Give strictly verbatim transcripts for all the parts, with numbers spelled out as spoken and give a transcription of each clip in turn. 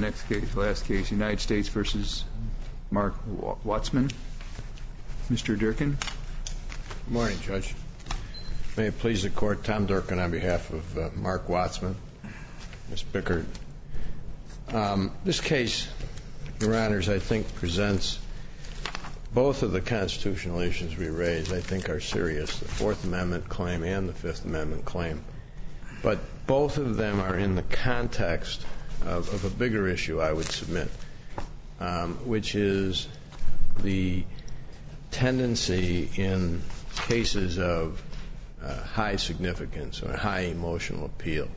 next case, last case, United States versus Mark Watzman. Mister Durkin. Good morning, Judge. May it please the Court, Tom Durkin on behalf of uh, Mark Watzman, Miz Bickert. Um, this case, Your Honors, I think presents both of the constitutional issues we raise, I think, are serious, the Fourth Amendment claim and the Fifth Amendment claim. But both of them are in the context of, of a bigger issue, I would submit, um, which is the tendency in cases of uh, high significance or high emotional appeal,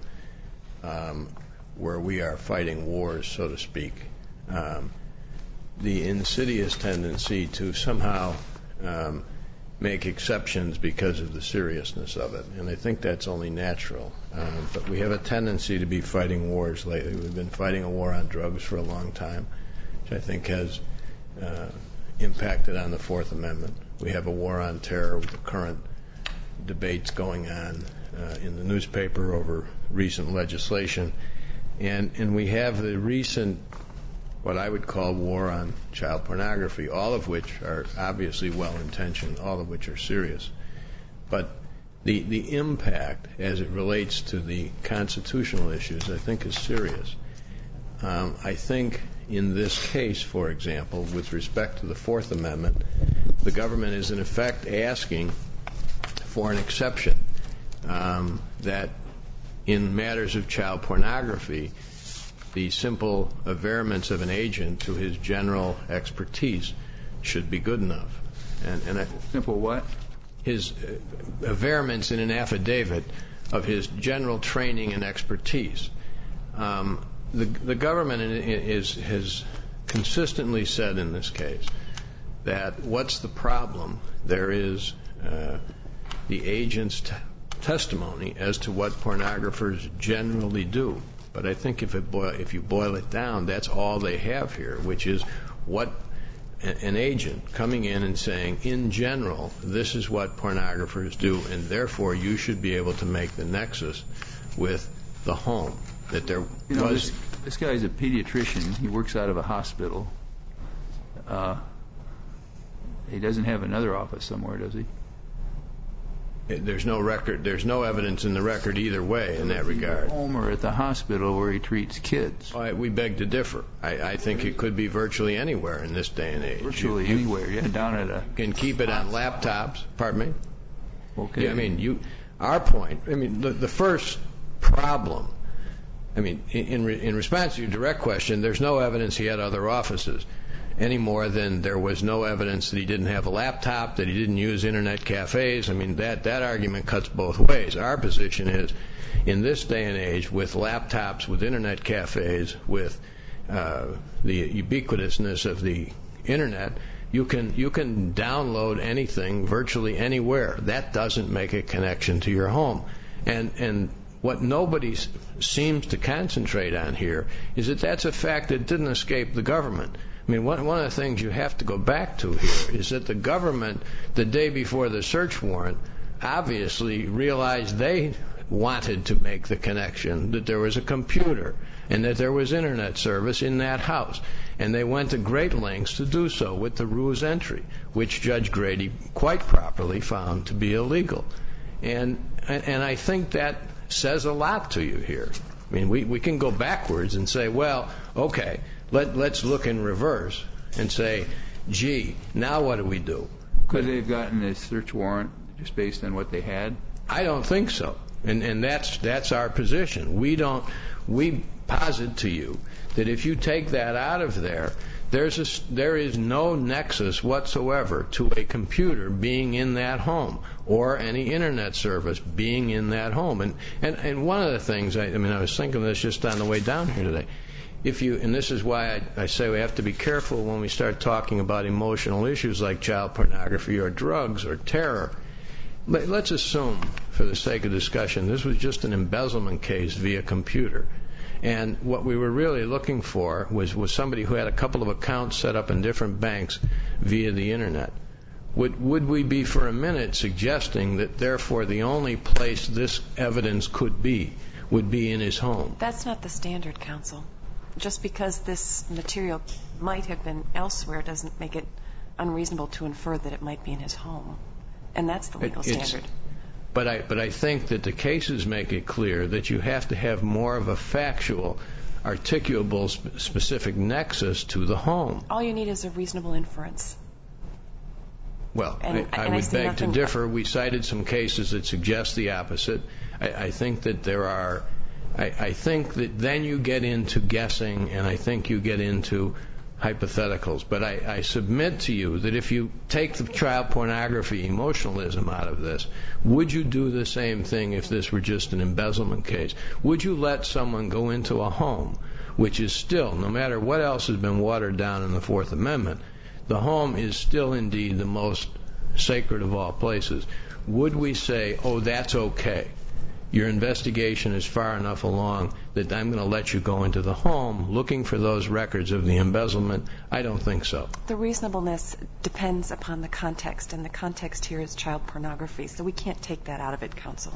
um, where we are fighting wars, so to speak, um, the insidious tendency to somehow um, make exceptions because of the seriousness of it. And I think that's only natural. Um, but we have a tendency to be fighting wars lately. We've been fighting a war on drugs for a long time, which I think has uh, impacted on the Fourth Amendment. We have a war on terror with the current debates going on uh, in the newspaper over recent legislation. And, and we have the recent, what I would call, war on child pornography, all of which are obviously well-intentioned, all of which are serious. But the, the impact as it relates to the constitutional issues, I think, is serious. Um, I think in this case, for example, with respect to the Fourth Amendment, the government is in effect asking for an exception um, that in matters of child pornography, the simple averments of an agent to his general expertise should be good enough. And, and I, simple what? His uh, averments in an affidavit of his general training and expertise. Um, the, the government is, has consistently said in this case that what's the problem? There is uh, the agent's t- testimony as to what pornographers generally do. But I think if, it boil, if you boil it down, that's all they have here, which is what an agent coming in and saying, in general, this is what pornographers do, and therefore you should be able to make the nexus with the home. That there you know, was. This, this guy's a pediatrician. He works out of a hospital. Uh, he doesn't have another office somewhere, does he? There's no record. There's no evidence in the record either way in that regard. At home or at the hospital where he treats kids. I, we beg to differ. I, I think it could be virtually anywhere in this day and age. Virtually you, anywhere. Yeah, down at a. You can keep it on laptops. Pardon me. Okay. Yeah, I mean, you. Our point. I mean, the, the first problem. I mean, in in, re, in response to your direct question, there's no evidence he had other offices. Any more than there was no evidence that he didn't have a laptop, that he didn't use internet cafes. I mean, that, that argument cuts both ways. Our position is, in this day and age, with laptops, with internet cafes, with uh, the ubiquitousness of the internet, you can you can download anything virtually anywhere. That doesn't make a connection to your home. And and what nobody seems to concentrate on here is that that's a fact that didn't escape the government. I mean, one, one of the things you have to go back to here is that the government, the day before the search warrant, obviously realized they wanted to make the connection, that there was a computer and that there was internet service in that house. And they went to great lengths to do so with the ruse entry, which Judge Grady quite properly found to be illegal. And, and I think that says a lot to you here. I mean, we, we can go backwards and say, well, okay, Let, let's look in reverse and say, gee, now what do we do? Could they have gotten a search warrant just based on what they had? I don't think so. And, and that's, that's our position. We don't, we posit to you that if you take that out of there, there's a, there is no nexus whatsoever to a computer being in that home or any internet service being in that home. And, and, and one of the things, I, I mean, I was thinking of this just on the way down here today. If you, and this is why I, I say we have to be careful when we start talking about emotional issues like child pornography or drugs or terror. Let, let's assume, for the sake of discussion, this was just an embezzlement case via computer. And what we were really looking for was, was somebody who had a couple of accounts set up in different banks via the internet. Would, would we be for a minute suggesting that therefore the only place this evidence could be would be in his home? That's not the standard, counsel. just because this material might have been elsewhere doesn't make it unreasonable to infer that it might be in his home. And that's the legal It's, standard. But I, but I think that the cases make it clear that you have to have more of a factual, articulable, sp- specific nexus to the home. All you need is a reasonable inference. Well, And- I, I and I would see beg to nothing- differ. We cited some cases that suggest the opposite. I, I think that there are, I, I think that then you get into guessing, and I think you get into hypotheticals. But I, I submit to you that if you take the child pornography emotionalism out of this, would you do the same thing if this were just an embezzlement case? Would you let someone go into a home, which is still, no matter what else has been watered down in the Fourth Amendment, the home is still indeed the most sacred of all places? Would we say, oh, that's okay? Your investigation is far enough along that I'm going to let you go into the home looking for those records of the embezzlement? I don't think so. The reasonableness depends upon the context, and the context here is child pornography, so we can't take that out of it, counsel.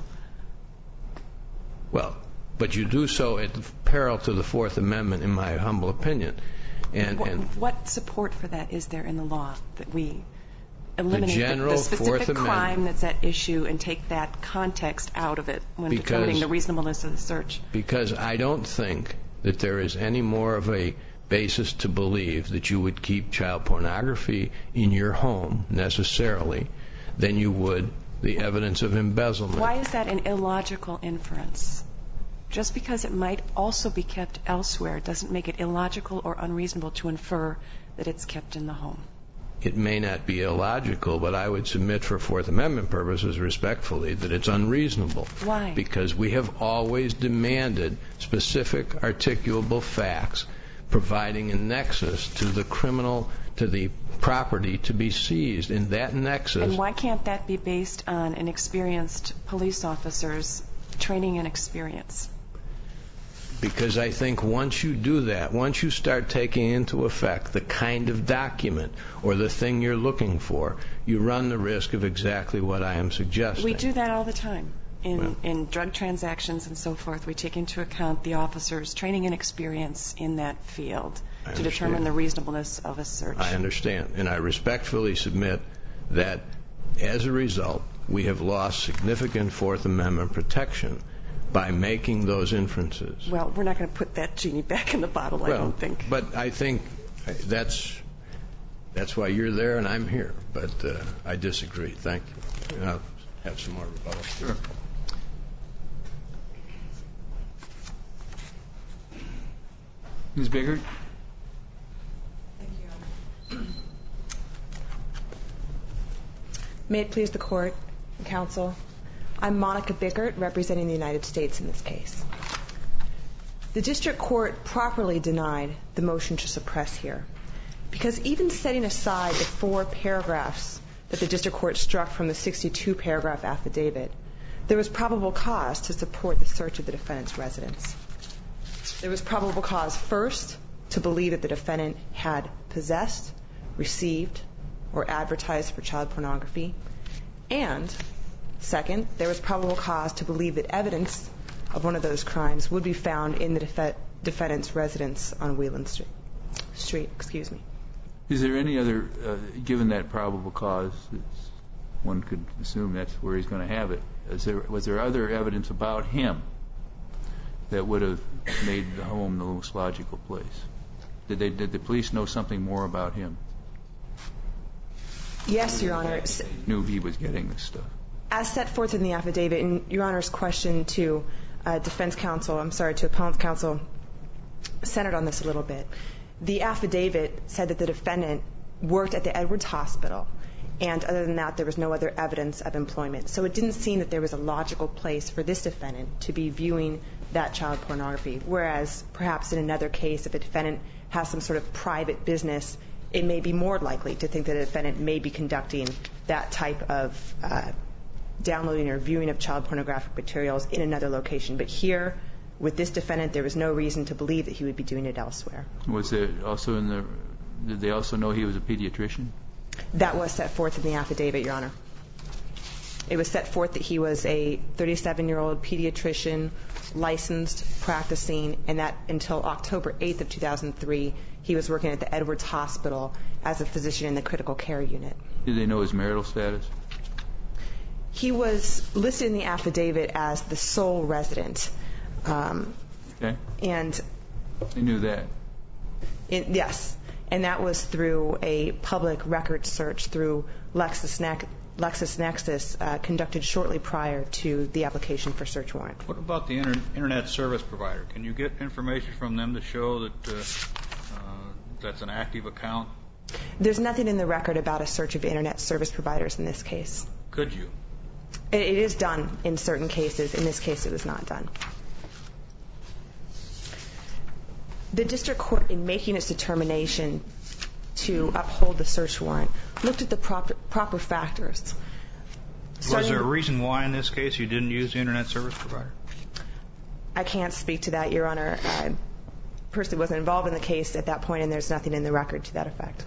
Well, but you do so at peril to the Fourth Amendment, in my humble opinion. And, What, and what support for that is there in the law, that we eliminate the, general the Fourth specific Amendment- crime that's at issue and take that context out of it when Because- determining the reasonableness of the search? because I don't think that there is any more of a basis to believe that you would keep child pornography in your home necessarily than you would the evidence of embezzlement. Why is that an illogical inference? Just because it might also be kept elsewhere doesn't make it illogical or unreasonable to infer that it's kept in the home. It may not be illogical, but I would submit for Fourth Amendment purposes respectfully that it's unreasonable. Why? Because we have always demanded specific articulable facts providing a nexus to the criminal, to the property to be seized. In that nexus... And why can't that be based on an experienced police officer's training and experience? Because I think once you do that, once you start taking into effect the kind of document or the thing you're looking for, you run the risk of exactly what I am suggesting. We do that all the time. In, Well- in drug transactions and so forth, we take into account the officer's training and experience in that field I to determine understand. the reasonableness of a search. I understand. And I respectfully submit that as a result, we have lost significant Fourth Amendment protection by making those inferences. Well, we're not going to put that genie back in the bottle, I Well, don't think. But I think that's that's why you're there and I'm here. But uh, I disagree. Thank you. And I'll have some more rebuttal. Sure. Miz Biggert? May it please the Court and Counsel, I'm Monica Bickert, representing the United States in this case. The District Court properly denied the motion to suppress here because even setting aside the four paragraphs that the District Court struck from the sixty-two paragraph affidavit, there was probable cause to support the search of the defendant's residence. There was probable cause, first, to believe that the defendant had possessed, received, or advertised for child pornography, and second, there was probable cause to believe that evidence of one of those crimes would be found in the def- defendant's residence on Wheeland Street. Street, excuse me. Is there any other, uh, given that probable cause, it's, one could assume that's where he's going to have it, is there, was there other evidence about him that would have made the home the most logical place? Did they, did the police know something more about him? Yes, Your Honor. S- Knew he was getting this stuff. As set forth in the affidavit, and Your Honor's question to uh, defense counsel, I'm sorry, to appellant's counsel, centered on this a little bit. The affidavit said that the defendant worked at the Edwards Hospital, and other than that, there was no other evidence of employment. So it didn't seem that there was a logical place for this defendant to be viewing that child pornography, whereas perhaps in another case, if a defendant has some sort of private business, it may be more likely to think that a defendant may be conducting that type of uh, downloading or viewing of child pornographic materials in another location. But here, with this defendant, there was no reason to believe that he would be doing it elsewhere. Was there also in the, did they also know he was a pediatrician? That was set forth in the affidavit, Your Honor. It was set forth that he was a thirty-seven-year-old pediatrician, licensed, practicing, and that until October eighth of two thousand three, he was working at the Edwards Hospital as a physician in the critical care unit. Did they know his marital status? He was listed in the affidavit as the sole resident. Um, okay. And they knew that? In, yes. And that was through a public record search through LexisNexis, LexisNexis uh, conducted shortly prior to the application for search warrant. What about the inter- internet service provider? Can you get information from them to show that uh, uh, that's an active account? There's nothing in the record about a search of internet service providers in this case. Could you? It, it is done in certain cases. In this case, it was not done. The district court, in making its determination to uphold the search warrant, looked at the proper, proper factors. Was there a reason why in this case you didn't use the internet service provider? I can't speak to that, Your Honor. I personally wasn't involved in the case at that point, and there's nothing in the record to that effect.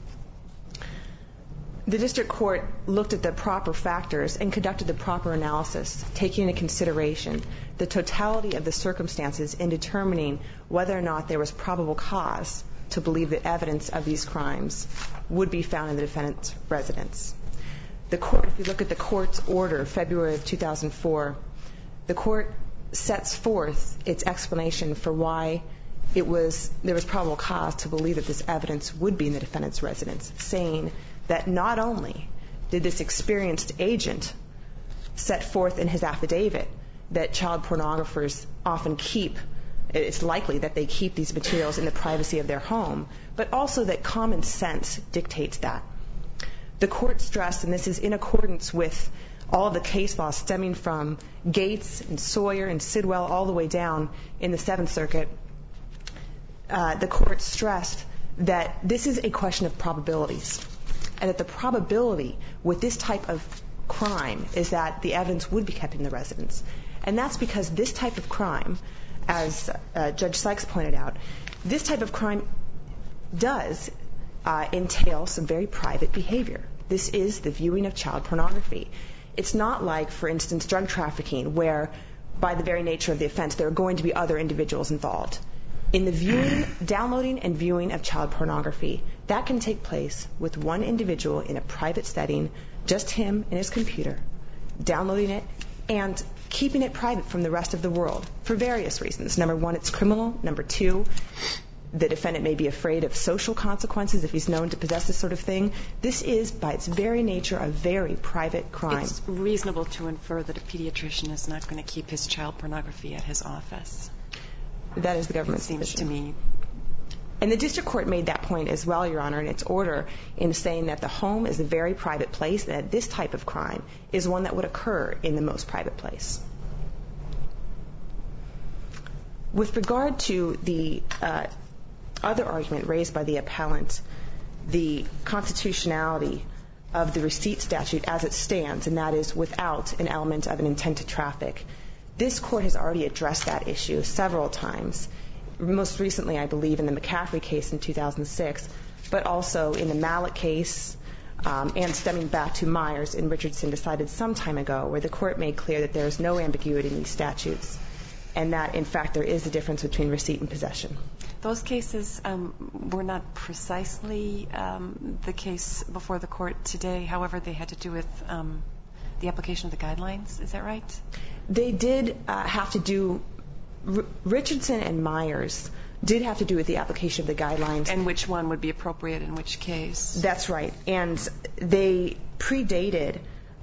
The district court looked at the proper factors and conducted the proper analysis, taking into consideration the totality of the circumstances in determining whether or not there was probable cause to believe that evidence of these crimes would be found in the defendant's residence. The court, if you look at the court's order, February of two thousand four, the court sets forth its explanation for why it was there was probable cause to believe that this evidence would be in the defendant's residence, saying that not only did this experienced agent set forth in his affidavit that child pornographers often keep, it's likely that they keep these materials in the privacy of their home, but also that common sense dictates that. The court stressed, and this is in accordance with all of the case law stemming from Gates and Sawyer and Sidwell all the way down in the Seventh Circuit, uh, the court stressed that this is a question of probabilities, and that the probability with this type of crime is that the evidence would be kept in the residence. And that's because this type of crime, as uh, Judge Sykes pointed out, this type of crime does uh, entail some very private behavior. This is the viewing of child pornography. It's not like, for instance, drug trafficking, where by the very nature of the offense, there are going to be other individuals involved. In the viewing, downloading and viewing of child pornography, that can take place with one individual in a private setting, just him and his computer, downloading it and keeping it private from the rest of the world for various reasons. Number one, it's criminal. Number two, the defendant may be afraid of social consequences if he's known to possess this sort of thing. This is, by its very nature, a very private crime. It's reasonable to infer that a pediatrician is not going to keep his child pornography at his office. That is the government's position. It seems to me. And the district court made that point as well, Your Honor, in its order, in saying that the home is a very private place, that this type of crime is one that would occur in the most private place. With regard to the uh, other argument raised by the appellant, the constitutionality of the receipt statute as it stands, and that is without an element of an intent to traffic, this court has already addressed that issue several times. Most recently, I believe, in the McCaffrey case in two thousand six, but also in the Mallet case, um, and stemming back to Myers and Richardson decided some time ago, where the court made clear that there is no ambiguity in these statutes, and that, in fact, there is a difference between receipt and possession. Those cases um, were not precisely um, the case before the court today. However, they had to do with um, the application of the guidelines. Is that right? They did uh, have to do, R- Richardson and Myers did have to do with the application of the guidelines. And which one would be appropriate in which case? That's right. And they predated,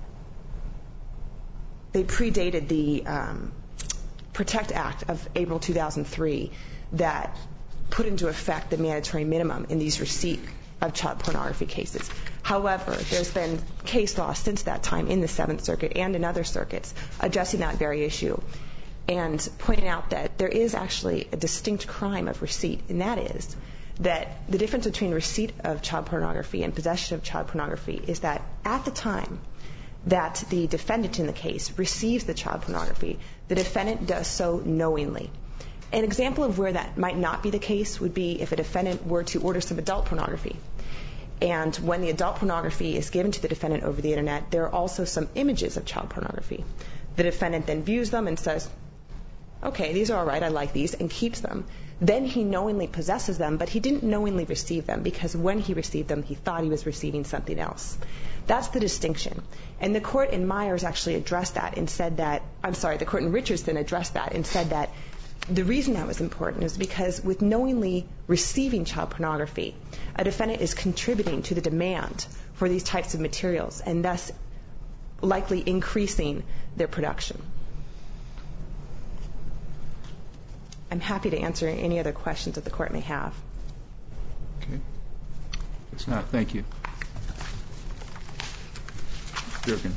they predated the um, PROTECT Act of April two thousand three that put into effect the mandatory minimum in these receipt of child pornography cases. However, there's been case law since that time in the Seventh Circuit and in other circuits addressing that very issue and pointing out that there is actually a distinct crime of receipt, and that is that the difference between receipt of child pornography and possession of child pornography is that at the time that the defendant in the case receives the child pornography, the defendant does so knowingly. An example of where that might not be the case would be if a defendant were to order some adult pornography And when the adult pornography is given to the defendant over the Internet, there are also some images of child pornography. The defendant then views them and says, okay, these are all right, I like these, and keeps them. Then he knowingly possesses them, but he didn't knowingly receive them, because when he received them, he thought he was receiving something else. That's the distinction. And the court in Myers actually addressed that and said that, I'm sorry, the court in Richardson addressed that and said that the reason that was important is because with knowingly receiving child pornography, a defendant is contributing to the demand for these types of materials and thus likely increasing their production. I'm happy to answer any other questions that the court may have. Okay. It's not. Thank you. Durkin.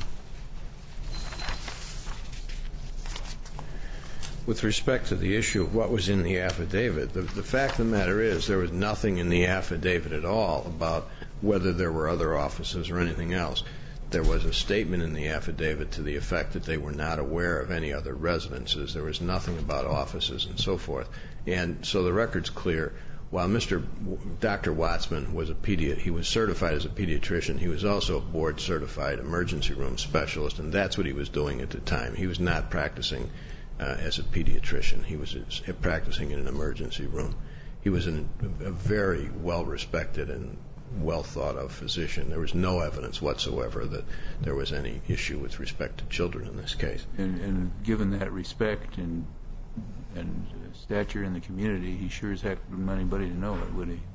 With respect to the issue of what was in the affidavit, the, the fact of the matter is there was nothing in the affidavit at all about whether there were other offices or anything else. There was a statement in the affidavit to the effect that they were not aware of any other residences. There was nothing about offices and so forth. And so the record's clear. While Mister W- Doctor Watzman was a pedi- he was certified as a pediatrician, he was also a board-certified emergency room specialist, and that's what he was doing at the time. He was not practicing uh, as a pediatrician. He was uh, practicing in an emergency room. He was an, a very well-respected and well-thought-of physician. There was no evidence whatsoever that there was any issue with respect to children in this case. And, and given that respect and and stature in the community, he sure as heck wouldn't want anybody to know it, would he?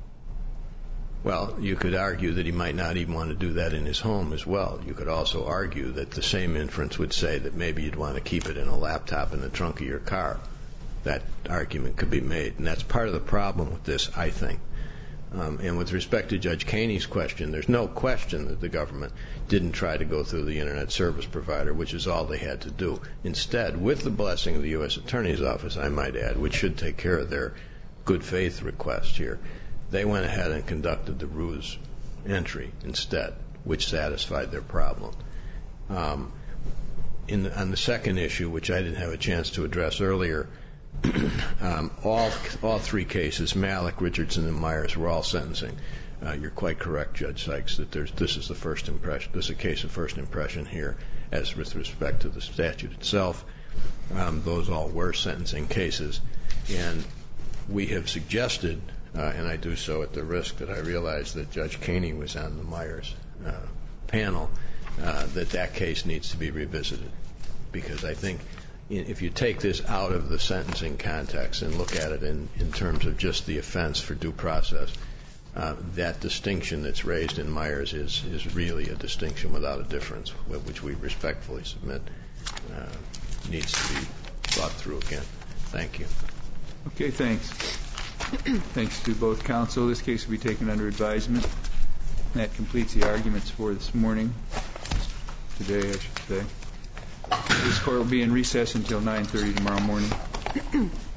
Well, you could argue that he might not even want to do that in his home as well. You could also argue that the same inference would say that maybe you'd want to keep it in a laptop in the trunk of your car. That argument could be made, and that's part of the problem with this, I think. Um, and with respect to Judge Kaney's question, there's no question that the government didn't try to go through the Internet service provider, which is all they had to do. Instead, with the blessing of the U S Attorney's Office, I might add, which should take care of their good faith request here, they went ahead and conducted the ruse entry instead, which satisfied their problem. Um, in the, on the second issue, which I didn't have a chance to address earlier, um, all all three cases, Malik, Richardson, and Myers, were all sentencing. Uh, you're quite correct, Judge Sykes, that there's, this is the first impression. This is a case of first impression here, as with respect to the statute itself. Um, those all were sentencing cases, and we have suggested, uh, and I do so at the risk that I realize that Judge Kaney was on the Myers uh, panel, uh, that that case needs to be revisited, because I think if you take this out of the sentencing context and look at it in, in terms of just the offense for due process, uh, that distinction that's raised in Myers is, is really a distinction without a difference, which we respectfully submit uh, needs to be thought through again. Thank you. Okay, thanks. Thanks to both counsel. This case will be taken under advisement. That completes the arguments for this morning, today I should say. This court will be in recess until nine thirty tomorrow morning.